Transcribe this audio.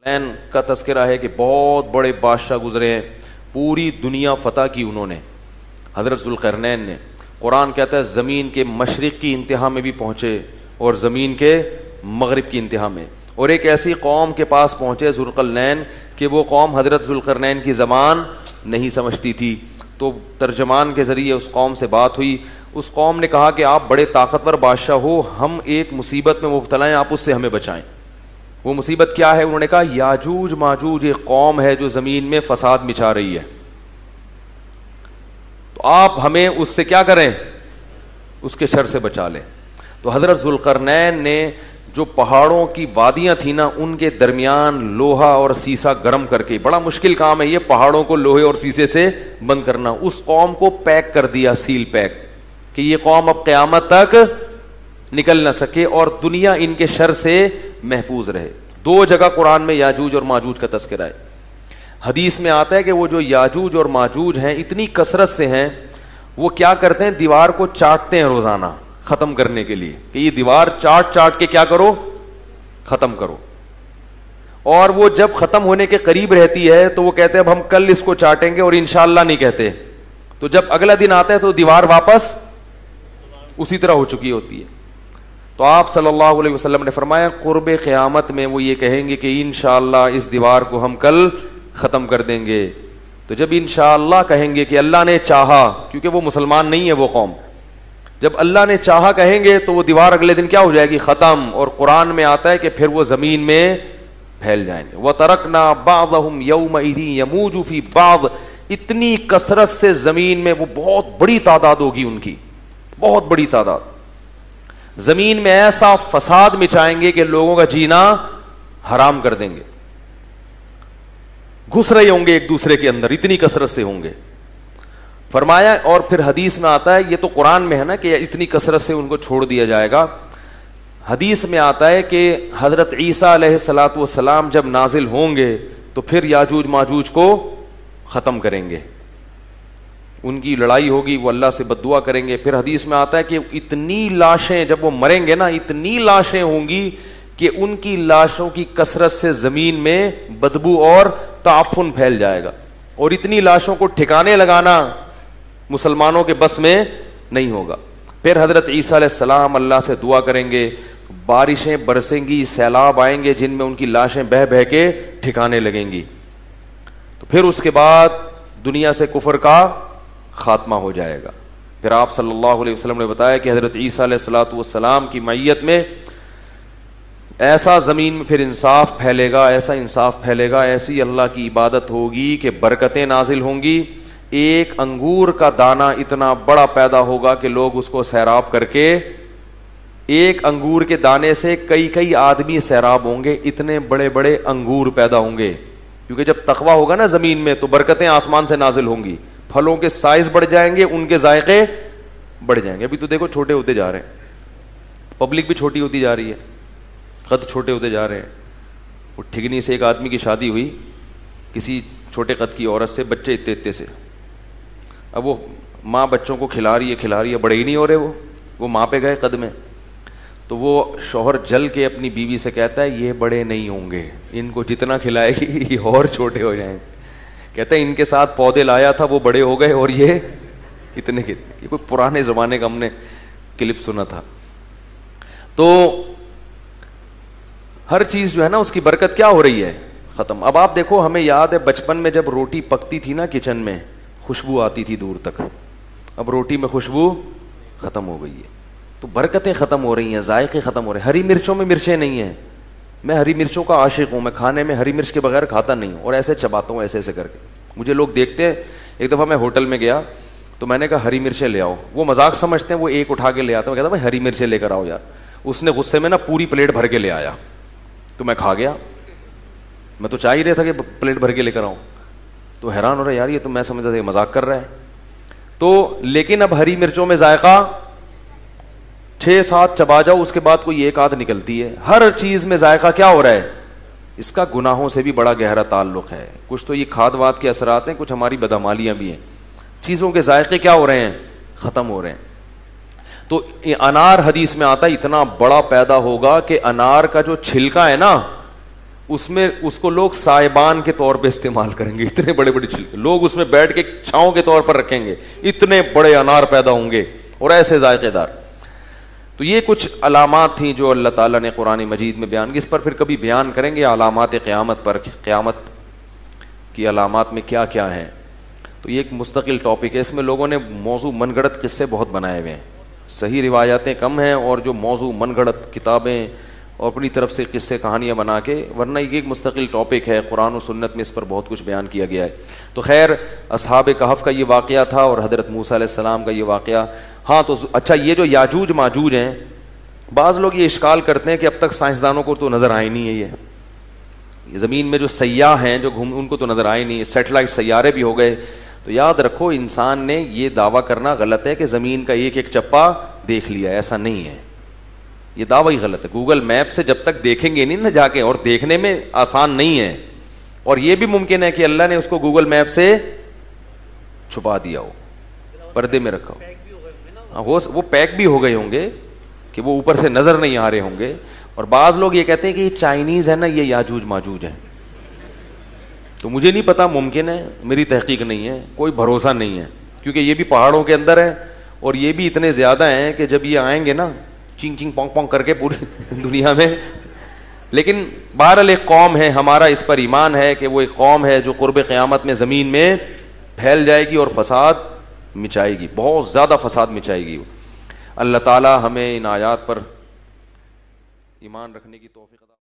لین کا تذکرہ ہے کہ بہت بڑے بادشاہ گزرے ہیں, پوری دنیا فتح کی انہوں نے, حضرت ذوالقرنین نے. قرآن کہتا ہے زمین کے مشرق کی انتہا میں بھی پہنچے اور زمین کے مغرب کی انتہا میں, اور ایک ایسی قوم کے پاس پہنچے ذوالقرنین کہ وہ قوم حضرت ذوالقرنین کی زبان نہیں سمجھتی تھی. تو ترجمان کے ذریعے اس قوم سے بات ہوئی. اس قوم نے کہا کہ آپ بڑے طاقتور بادشاہ ہو, ہم ایک مصیبت میں مبتلا ہیں, آپ اس سے ہمیں بچائیں. وہ مصیبت کیا ہے؟ انہوں نے کہا یاجوج ماجوج ایک قوم ہے جو زمین میں فساد مچا رہی ہے, تو آپ ہمیں اس سے کیا کریں, اس کے شر سے بچا لیں. تو حضرت ذوالقرنین نے جو پہاڑوں کی وادیاں تھیں نا, ان کے درمیان لوہا اور سیسا گرم کر کے, بڑا مشکل کام ہے یہ پہاڑوں کو لوہے اور سیسے سے بند کرنا, اس قوم کو پیک کر دیا, سیل پیک, کہ یہ قوم اب قیامت تک نکل نہ سکے اور دنیا ان کے شر سے محفوظ رہے. دو جگہ قرآن میں یاجوج اور ماجوج کا تذکرہ ہے. حدیث میں آتا ہے کہ وہ جو یاجوج اور ماجوج ہیں اتنی کثرت سے ہیں, وہ کیا کرتے ہیں, دیوار کو چاٹتے ہیں روزانہ ختم کرنے کے لیے, کہ یہ دیوار چاٹ چاٹ کے کیا کرو, ختم کرو. اور وہ جب ختم ہونے کے قریب رہتی ہے تو وہ کہتے ہیں اب ہم کل اس کو چاٹیں گے, اور انشاءاللہ نہیں کہتے. تو جب اگلا دن آتا ہے تو دیوار واپس اسی طرح ہو چکی ہوتی ہے. تو آپ صلی اللہ علیہ وسلم نے فرمایا قرب قیامت میں وہ یہ کہیں گے کہ انشاءاللہ اس دیوار کو ہم کل ختم کر دیں گے. تو جب انشاءاللہ کہیں گے کہ اللہ نے چاہا, کیونکہ وہ مسلمان نہیں ہے وہ قوم, جب اللہ نے چاہا کہیں گے تو وہ دیوار اگلے دن کیا ہو جائے گی, ختم. اور قرآن میں آتا ہے کہ پھر وہ زمین میں پھیل جائیں گے. وَتَرَكْنَا بَعْضَهُمْ يَوْمَئِذٍ يَمُوجُ فِي بَعْضٍ, اتنی کثرت سے زمین میں وہ بہت بڑی تعداد ہوگی ان کی, بہت بڑی تعداد. زمین میں ایسا فساد مچائیں گے کہ لوگوں کا جینا حرام کر دیں گے, گھس رہے ہوں گے ایک دوسرے کے اندر, اتنی کثرت سے ہوں گے. فرمایا, اور پھر حدیث میں آتا ہے, یہ تو قرآن میں ہے نا کہ اتنی کثرت سے ان کو چھوڑ دیا جائے گا. حدیث میں آتا ہے کہ حضرت عیسیٰ علیہ الصلوۃ والسلام جب نازل ہوں گے تو پھر یاجوج ماجوج کو ختم کریں گے, ان کی لڑائی ہوگی, وہ اللہ سے بد دعا کریں گے. پھر حدیث میں آتا ہے کہ اتنی لاشیں جب وہ مریں گے نا, اتنی لاشیں ہوں گی کہ ان کی لاشوں کی کثرت سے زمین میں بدبو اور تعفن پھیل جائے گا, اور اتنی لاشوں کو ٹھکانے لگانا مسلمانوں کے بس میں نہیں ہوگا. پھر حضرت عیسیٰ علیہ السلام اللہ سے دعا کریں گے, بارشیں برسیں گی, سیلاب آئیں گے جن میں ان کی لاشیں بہہ بہہ کے ٹھکانے لگیں گی. تو پھر اس کے بعد دنیا سے کفر کا خاتمہ ہو جائے گا. پھر آپ صلی اللہ علیہ وسلم نے بتایا کہ حضرت عیسیٰ علیہ الصلوۃ والسلام کی معیت میں ایسا زمین میں پھر انصاف پھیلے گا, ایسا انصاف پھیلے گا, ایسی اللہ کی عبادت ہوگی کہ برکتیں نازل ہوں گی. ایک انگور کا دانہ اتنا بڑا پیدا ہوگا کہ لوگ اس کو سیراب کر کے, ایک انگور کے دانے سے کئی کئی آدمی سیراب ہوں گے, اتنے بڑے بڑے انگور پیدا ہوں گے. کیونکہ جب تقویٰ ہوگا نا زمین میں تو برکتیں آسمان سے نازل ہوں گی, پھلوں کے سائز بڑھ جائیں گے, ان کے ذائقے بڑھ جائیں گے. ابھی تو دیکھو چھوٹے ہوتے جا رہے ہیں, پبلک بھی چھوٹی ہوتی جا رہی ہے, قد چھوٹے ہوتے جا رہے ہیں. وہ ٹھگنی سے ایک آدمی کی شادی ہوئی کسی چھوٹے قد کی عورت سے, بچے اتنے اتنے سے. اب وہ ماں بچوں کو کھلا رہی ہے, بڑے ہی نہیں ہو رہے, وہ ماں پہ گئے قد میں. تو وہ شوہر جل کے اپنی بیوی سے کہتا ہے یہ بڑے نہیں ہوں گے, ان کو جتنا کھلائے گی یہ اور چھوٹے ہو جائیں گے. کہتا ہے ان کے ساتھ پودے لایا تھا, وہ بڑے ہو گئے اور یہ اتنے کے. یہ کوئی پرانے زمانے کا ہم نے کلپ سنا تھا. تو ہر چیز جو ہے نا اس کی برکت کیا ہو رہی ہے, ختم. اب آپ دیکھو, ہمیں یاد ہے بچپن میں جب روٹی پکتی تھی نا کچن میں, خوشبو آتی تھی دور تک. اب روٹی میں خوشبو ختم ہو گئی ہے, تو برکتیں ختم ہو رہی ہیں, ذائقے ختم ہو رہے ہیں. ہری مرچوں میں مرچیں نہیں ہیں, میں ہری مرچوں کا عاشق ہوں, میں کھانے میں ہری مرچ کے بغیر کھاتا نہیں ہوں, اور ایسے چباتا ہوں ایسے ایسے کر کے. مجھے لوگ دیکھتے ہیں, ایک دفعہ میں ہوٹل میں گیا تو میں نے کہا ہری مرچیں لے آؤ. وہ مذاق سمجھتے ہیں, وہ ایک اٹھا کے لے آتا, میں کہتا بھائی ہری مرچیں لے کر آؤ یار. اس نے غصے میں نا پوری پلیٹ بھر کے لے آیا, تو میں کھا گیا. میں تو چاہ ہی رہا تھا کہ پلیٹ بھر کے لے کر آؤں, تو حیران ہو رہا یار, یہ تو میں سمجھتا تھا کہ مذاق کر رہا ہے. تو لیکن اب ہری مرچوں میں ذائقہ 6-7 چبا جاؤ, اس کے بعد کوئی ایک آدھ نکلتی ہے. ہر چیز میں ذائقہ کیا ہو رہا ہے, اس کا گناہوں سے بھی بڑا گہرا تعلق ہے. کچھ تو یہ کھاد واد کے اثرات ہیں, کچھ ہماری بدعمالیاں بھی ہیں. چیزوں کے ذائقے کیا ہو رہے ہیں, ختم ہو رہے ہیں. تو انار حدیث میں آتا ہے اتنا بڑا پیدا ہوگا کہ انار کا جو چھلکا ہے نا اس میں اس کو لوگ سائبان کے طور پہ استعمال کریں گے, اتنے بڑے بڑے لوگ اس میں بیٹھ کے چھاؤں کے طور پر رکھیں گے, اتنے بڑے انار پیدا ہوں گے اور ایسے ذائقے دار. تو یہ کچھ علامات تھیں جو اللہ تعالیٰ نے قرآن مجید میں بیان کی. اس پر پھر کبھی بیان کریں گے علامات قیامت پر, قیامت کی علامات میں کیا کیا ہیں. تو یہ ایک مستقل ٹاپک ہے. اس میں لوگوں نے موضوع من گھڑت قصے بہت بنائے ہوئے ہیں, صحیح روایاتیں کم ہیں, اور جو موضوع من گھڑت کتابیں اور اپنی طرف سے قصے کہانیاں بنا کے, ورنہ یہ ایک مستقل ٹاپک ہے. قرآن و سنت میں اس پر بہت کچھ بیان کیا گیا ہے. تو خیر, اصحاب کہف کا یہ واقعہ تھا اور حضرت موسیٰ علیہ السلام کا یہ واقعہ. ہاں تو اچھا, یہ جو یاجوج ماجوج ہیں, بعض لوگ یہ اشکال کرتے ہیں کہ اب تک سائنسدانوں کو تو نظر آئے نہیں ہے, یہ زمین میں جو سیاح ہیں جو ان کو تو نظر آئے نہیں, سیٹلائٹ سیارے بھی ہو گئے. تو یاد رکھو, انسان نے یہ دعویٰ کرنا غلط ہے کہ زمین کا ایک ایک چپا دیکھ لیا, ایسا نہیں ہے, یہ دعویٰ ہی غلط ہے. گوگل میپ سے جب تک دیکھیں گے نہیں نا جا کے, اور دیکھنے میں آسان نہیں ہے, اور یہ بھی ممکن ہے کہ اللہ نے اس کو گوگل میپ سے چھپا دیا ہو, پردے میں رکھا ہو, وہ پیک بھی ہو گئے ہوں گے کہ وہ اوپر سے نظر نہیں آ رہے ہوں گے. اور بعض لوگ یہ کہتے ہیں کہ یہ چائنیز ہے نا, یہ یاجوج ماجوج ہے. تو مجھے نہیں پتا, ممکن ہے, میری تحقیق نہیں ہے, کوئی بھروسہ نہیں ہے, کیونکہ یہ بھی پہاڑوں کے اندر ہے اور یہ بھی اتنے زیادہ ہیں کہ جب یہ آئیں گے نا چنگ چنگ پونگ پونگ کر کے پوری دنیا میں. لیکن بہرحال ایک قوم ہے, ہمارا اس پر ایمان ہے کہ وہ ایک قوم ہے جو قرب قیامت میں زمین میں پھیل جائے گی اور فساد مچائے گی, بہت زیادہ فساد مچائے گی. اللہ تعالی ہمیں ان آیات پر ایمان رکھنے کی توفیق